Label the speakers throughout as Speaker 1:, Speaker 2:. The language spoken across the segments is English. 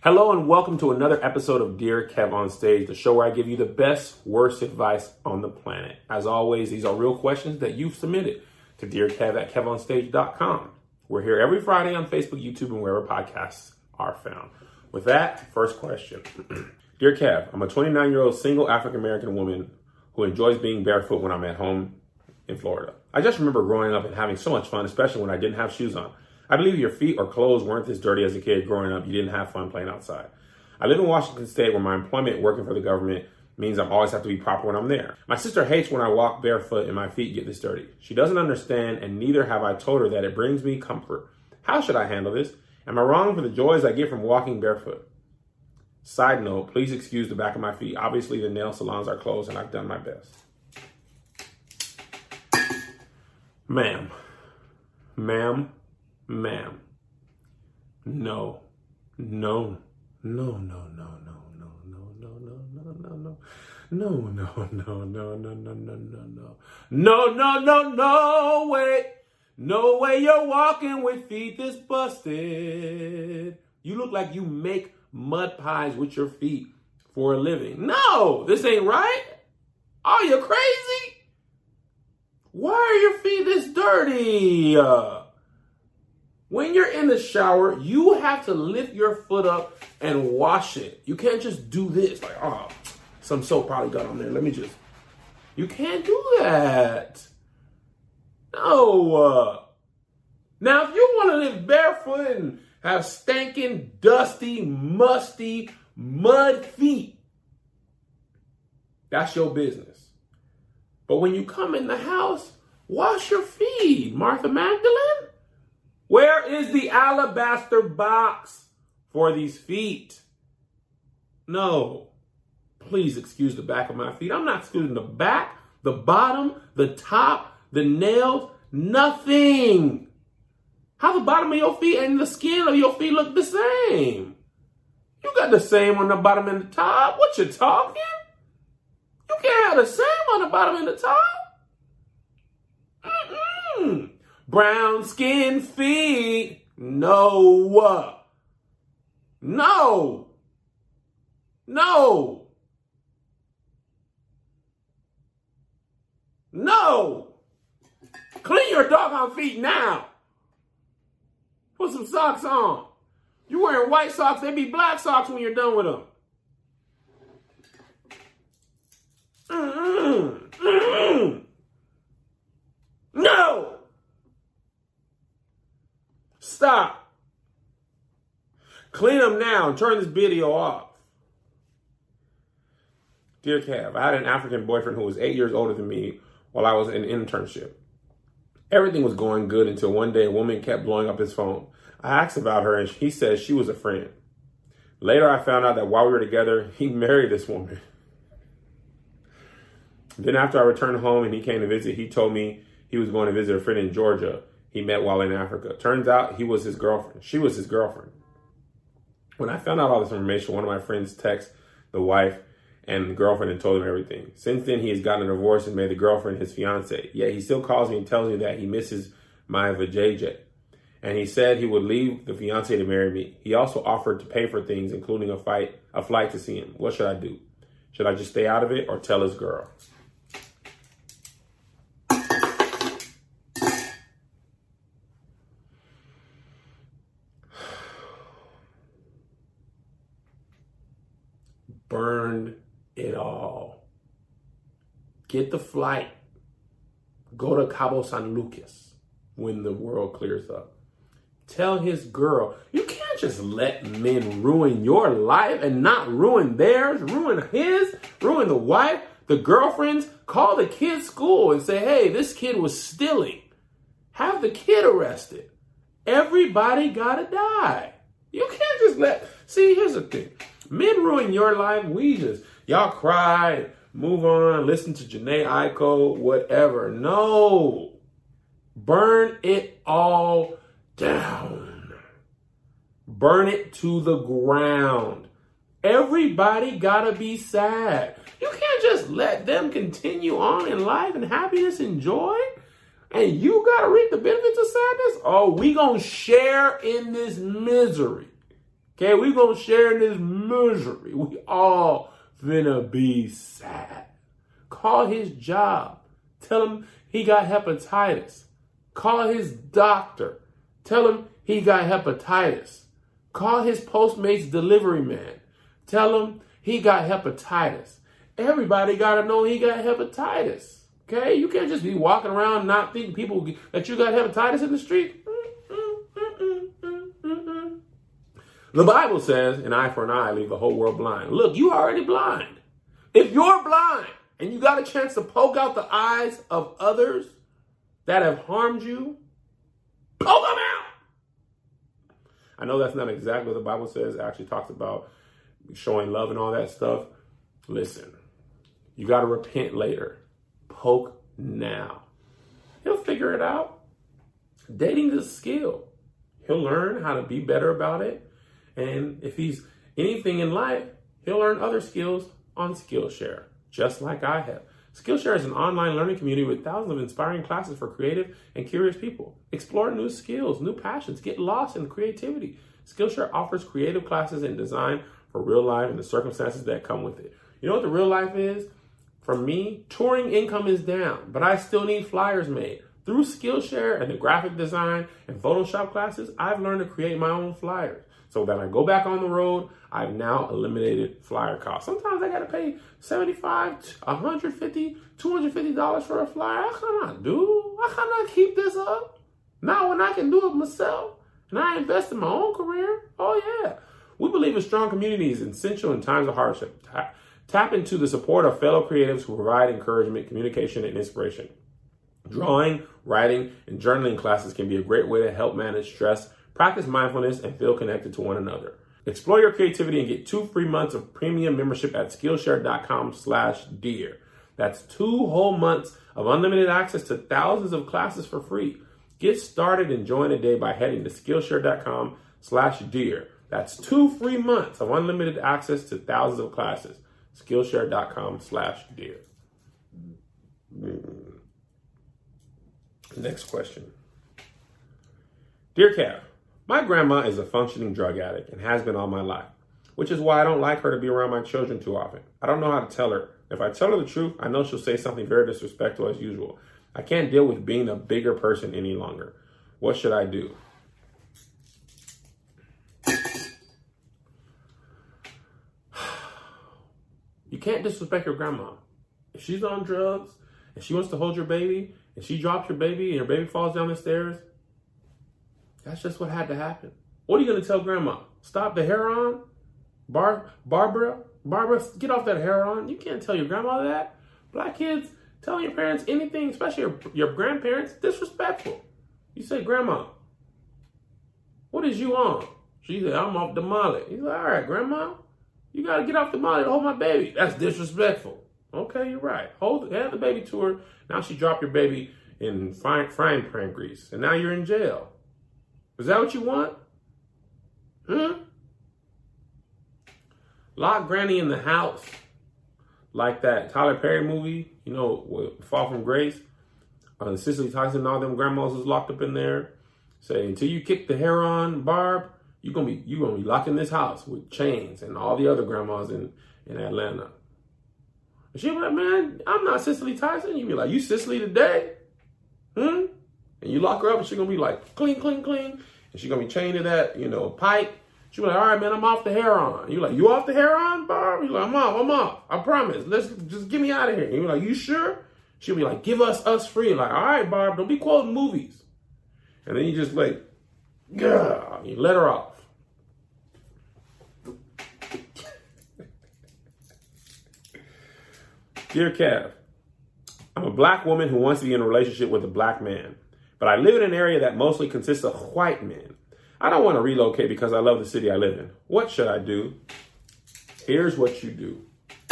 Speaker 1: Hello and welcome to another episode of Dear Kev on Stage, the show where I give you the best, worst advice on the planet. As always, these are real questions that you've submitted to dearkev@kevonstage.com. We're here every Friday on Facebook, YouTube, and wherever podcasts are found. With that, first question. Dear Kev, I'm a 29-year-old single African-American woman who enjoys being barefoot when I'm at home in Florida. I just remember growing up and having so much fun, especially when I didn't have shoes on. I believe your feet or clothes weren't this dirty as a kid growing up. You didn't have fun playing outside. I live in Washington State where my employment working for the government means I always have to be proper when I'm there. My sister hates when I walk barefoot and my feet get this dirty. She doesn't understand, and neither have I told her that it brings me comfort. How should I handle this? Am I wrong for the joys I get from walking barefoot? Side note, please excuse the back of my feet. Obviously, the nail salons are closed and I've done my best. Ma'am. No. Wait. No way you're walking with feet this busted. You look like you make mud pies with your feet for a living. No, this ain't right. Are you crazy? Why are your feet this dirty? When you're in the shower, you have to lift your foot up and wash it. You can't just do this like, oh, some soap probably got on there. You can't do that. No. Now, if you want to live barefoot and have stinking, dusty, musty, mud feet, that's your business. But when you come in the house, wash your feet, Martha Magdalene. Where is the alabaster box for these feet? No. Please excuse the back of my feet. I'm not excusing the back, the bottom, the top, the nails, nothing. How the bottom of your feet and the skin of your feet look the same? You got the same on the bottom and the top. What you talking? You can't have the same on the bottom and the top. Brown skin feet. No. Clean your doggone feet now. Put some socks on. You wearing white socks, they be black socks when you're done with them. No! Stop. Clean them now and turn this video off. Dear Kev, I had an African boyfriend who was 8 years older than me while I was in internship. Everything was going good until one day a woman kept blowing up his phone. I asked about her and he said she was a friend. Later, I found out that while we were together, he married this woman. Then after I returned home and he came to visit, he told me he was going to visit a friend in Georgia he met while in Africa. Turns out he was his girlfriend. She was his girlfriend. When I found out all this information, one of my friends texted the wife and the girlfriend and told him everything. Since then, he has gotten a divorce and made the girlfriend his fiance. Yet he still calls me and tells me that he misses my vajayjay. And he said he would leave the fiance to marry me. He also offered to pay for things, including a flight to see him. What should I do? Should I just stay out of it or tell his girl? Burn it all. Get the flight. Go to Cabo San Lucas when the world clears up. Tell his girl, you can't just let men ruin your life and not ruin theirs, ruin his, ruin the wife, the girlfriends. Call the kid's school and say, hey, this kid was stealing. Have the kid arrested. Everybody gotta die. You can't just see, here's the thing. Men ruin your life. Y'all cry, move on, listen to Janae Aiko, whatever. No. Burn it all down. Burn it to the ground. Everybody gotta be sad. You can't just let them continue on in life and happiness and joy. And you gotta reap the benefits of sadness. Oh, we gonna share in this misery. Okay, we gonna share in this misery. We all finna be sad. Call his job. Tell him he got hepatitis. Call his doctor. Tell him he got hepatitis. Call his Postmates delivery man. Tell him he got hepatitis. Everybody got to know he got hepatitis. Okay? You can't just be walking around not thinking people that you got hepatitis in the street. The Bible says, an eye for an eye, leave the whole world blind. Look, you already blind. If you're blind and you got a chance to poke out the eyes of others that have harmed you, poke them out. I know that's not exactly what the Bible says. It actually talks about showing love and all that stuff. Listen, you got to repent later. Poke now. He'll figure it out. Dating is a skill. He'll learn how to be better about it. And if he's anything in life, he'll learn other skills on Skillshare, just like I have. Skillshare is an online learning community with thousands of inspiring classes for creative and curious people. Explore new skills, new passions, get lost in creativity. Skillshare offers creative classes in design for real life and the circumstances that come with it. You know what the real life is? For me, touring income is down, but I still need flyers made. Through Skillshare and the graphic design and Photoshop classes, I've learned to create my own flyers. So that I go back on the road, I've now eliminated flyer costs. Sometimes I got to pay $75, $150, $250 for a flyer. I cannot do. I cannot keep this up. Not when I can do it myself. And I invest in my own career. Oh, yeah. We believe a strong community is essential in times of hardship. Tap into the support of fellow creatives who provide encouragement, communication, and inspiration. Drawing, writing, and journaling classes can be a great way to help manage stress, practice mindfulness, and feel connected to one another. Explore your creativity and get 2 free months of premium membership at Skillshare.com/dear. That's 2 whole months of unlimited access to thousands of classes for free. Get started and join a day by heading to Skillshare.com/dear. That's 2 free months of unlimited access to thousands of classes. Skillshare.com/dear. Next question. Dear Cav, my grandma is a functioning drug addict and has been all my life, which is why I don't like her to be around my children too often. I don't know how to tell her. If I tell her the truth, I know she'll say something very disrespectful as usual. I can't deal with being a bigger person any longer. What should I do? You can't disrespect your grandma. If she's on drugs and she wants to hold your baby and she drops your baby and your baby falls down the stairs, that's just what had to happen. What are you going to tell grandma? Stop the heroin? Barbara, get off that heroin. You can't tell your grandma that. Black kids telling your parents anything, especially your grandparents, disrespectful. You say, Grandma, what is you on? She said, I'm off the molly. He's like, all right, Grandma, you got to get off the molly to hold my baby. That's disrespectful. Okay, you're right. Hand the baby to her. Now she dropped your baby in frying pan grease, and now you're in jail. Is that what you want? Lock Granny in the house. Like that Tyler Perry movie, you know, Fall from Grace. Cicely Tyson and all them grandmas was locked up in there. Say, until you kick the hair on, Barb, you're gonna be locked in this house with chains and all the other grandmas in Atlanta. And she'll be like, man, I'm not Cicely Tyson. You be like, you Cicely today? And you lock her up and she's gonna be like, cling, cling, cling. And she's gonna be chained to that, pipe. She'll be like, all right, man, I'm off the heroin. You're like, you off the heroin, Barb? You're like, I'm off. I promise. Let's just get me out of here. And you're like, you sure? She'll be like, give us free. Like, all right, Barb, don't be quoting movies. And then you just like, yeah, you let her off. Dear Cav, I'm a black woman who wants to be in a relationship with a black man, but I live in an area that mostly consists of white men. I don't want to relocate because I love the city I live in. What should I do? Here's what you do.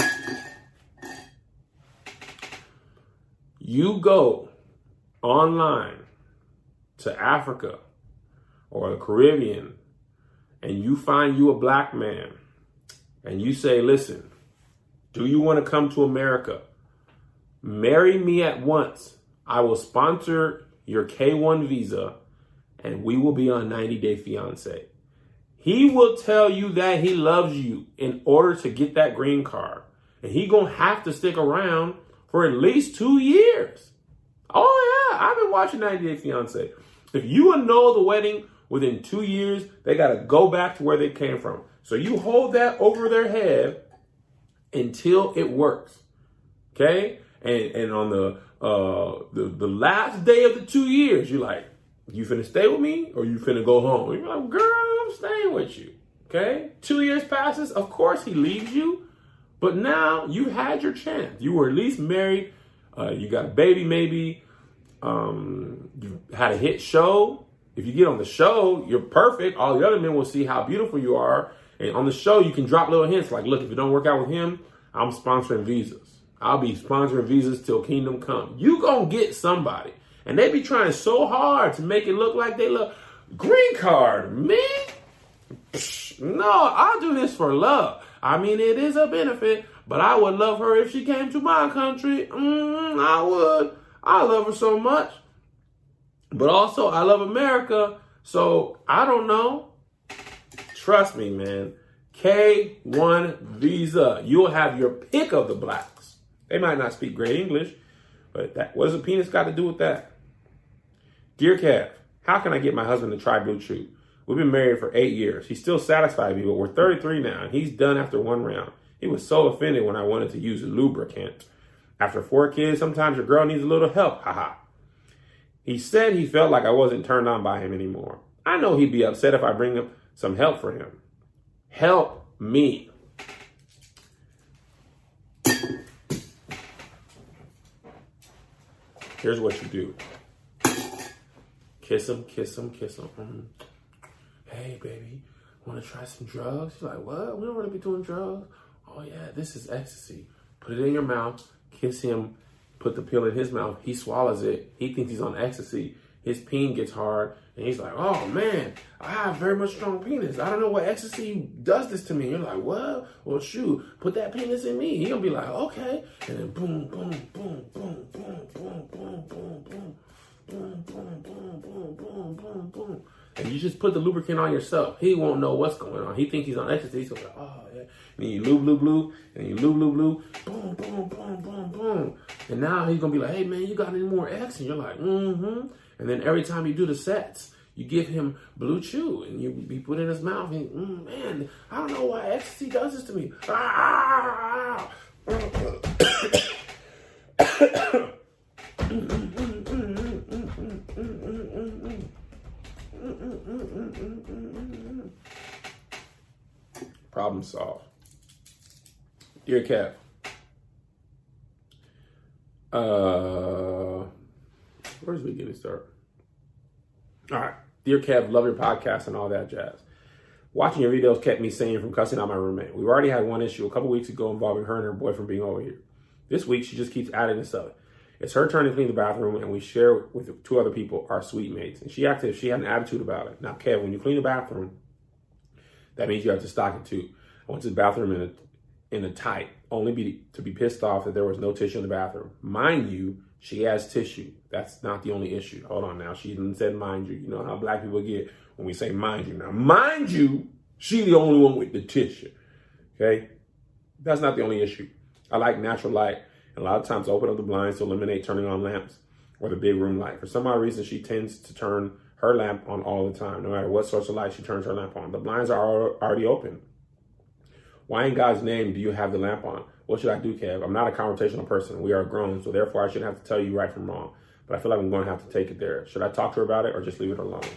Speaker 1: You go online to Africa or the Caribbean and you find you a black man and you say, listen, do you want to come to America? Marry me at once. I will sponsor your K-1 visa and we will be on 90 Day Fiancé. He will tell you that he loves you in order to get that green card. And he gonna have to stick around for at least 2 years. Oh yeah, I've been watching 90 Day Fiance. If you annul the wedding within 2 years, they gotta go back to where they came from. So you hold that over their head until it works. Okay? And on the last day of the 2 years, you're like, you finna stay with me or you finna go home? You're like, girl, I'm staying with you. Okay? 2 years passes. Of course he leaves you. But now you had your chance. You were at least married. You got a baby maybe. You had a hit show. If you get on the show, you're perfect. All the other men will see how beautiful you are. And on the show, you can drop little hints like, look, if it don't work out with him, I'm sponsoring visas. I'll be sponsoring visas till kingdom come. You gonna get somebody. And they be trying so hard to make it look like they love. Green card, man. No, I'll do this for love. I mean, it is a benefit, but I would love her if she came to my country. I would. I love her so much. But also, I love America. So, I don't know. Trust me, man. K1 visa. You'll have your pick of the blacks. They might not speak great English, but what does a penis got to do with that? Dear Kev, how can I get my husband to try Blue Chew? We've been married for 8 years. He's still satisfied with me, but we're 33 now, and he's done after 1 round. He was so offended when I wanted to use a lubricant. After 4 kids, sometimes your girl needs a little help. Haha. He said he felt like I wasn't turned on by him anymore. I know he'd be upset if I bring him some help for him. Help me. Here's what you do. Kiss him, kiss him, kiss him. Hey, baby, want to try some drugs? She's like, what? We don't want to be doing drugs. Oh, yeah, this is ecstasy. Put it in your mouth, kiss him, put the pill in his mouth. He swallows it. He thinks he's on ecstasy. His peen gets hard, and he's like, oh, man, I have very much strong penis. I don't know why ecstasy does this to me. You're like, what? Well, shoot, put that penis in me. He'll be like, okay. And then boom, boom, boom, boom, boom, boom, boom, boom, boom. Boom, boom, boom, boom, boom, boom, boom. And you just put the lubricant on yourself. He won't know what's going on. He thinks he's on ecstasy. So like, oh, yeah. And then you lube, lube, lube. And you lube, lube, lube. Boom, boom, boom, boom, boom. And now he's going to be like, hey, man, you got any more X? And you're like, mm-hmm. And then every time you do the sets, you give him Blue Chew. And you be put in his mouth. And, man, I don't know why ecstasy does this to me. Problem solved. Dear Kev, where's the beginning start? All right. Dear Kev, love your podcast and all that jazz. Watching your videos kept me sane from cussing out my roommate. We've already had one issue a couple weeks ago involving her and her boyfriend being over here. This week, she just keeps adding this up. It's her turn to clean the bathroom, and we share with 2 other people, our suite mates. And she acted as if she had an attitude about it. Now, Kev, when you clean the bathroom, that means you have to stock it too. I went to the bathroom in a tight, only to be pissed off that there was no tissue in the bathroom. Mind you, she has tissue. That's not the only issue. Hold on now. She didn't say mind you. You know how black people get when we say mind you. Now, mind you, she the only one with the tissue. Okay? That's not the only issue. I like natural light. And a lot of times I open up the blinds to eliminate turning on lamps or the big room light. For some odd reason, she tends to turn her lamp on all the time. No matter what source of light, she turns her lamp on. The blinds are already open. Why in God's name do you have the lamp on? What should I do, Kev? I'm not a confrontational person. We are grown, so therefore I shouldn't have to tell you right from wrong. But I feel like I'm going to have to take it there. Should I talk to her about it or just leave it alone?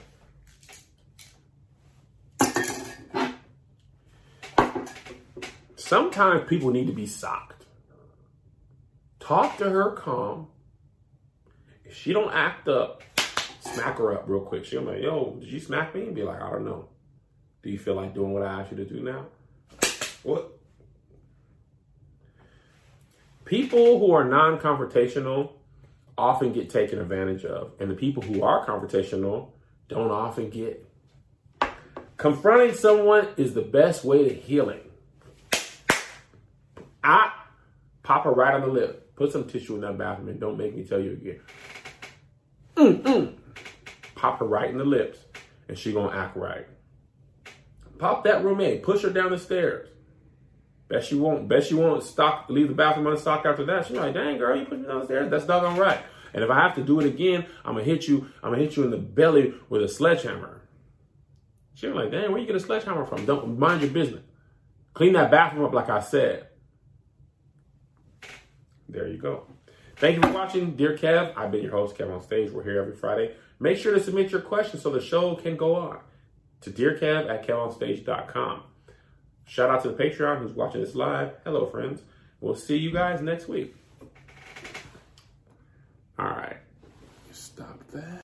Speaker 1: Sometimes people need to be socked. Talk to her calm. If she don't act up, smack her up real quick. She'll be like, yo, did you smack me? And be like, I don't know. Do you feel like doing what I asked you to do now? What? People who are non-confrontational often get taken advantage of. And the people who are confrontational don't often get. Confronting someone is the best way to healing. Pop her right on the lip. Put some tissue in that bathroom and don't make me tell you again. Pop her right in the lips and she gonna act right. Pop that roommate. Push her down the stairs. Bet she won't leave the bathroom unstocked after that. She's like, dang girl, you put me downstairs. That's doggone right. And if I have to do it again, I'm gonna hit you in the belly with a sledgehammer. She was like, dang, where you get a sledgehammer from? Don't mind your business. Clean that bathroom up like I said. There you go. Thank you for watching, Dear Kev. I've been your host, Kev on Stage. We're here every Friday. Make sure to submit your questions so the show can go on to dearkev@kevonstage.com. Shout out to the Patreon who's watching this live. Hello, friends. We'll see you guys next week. All right. Stop that.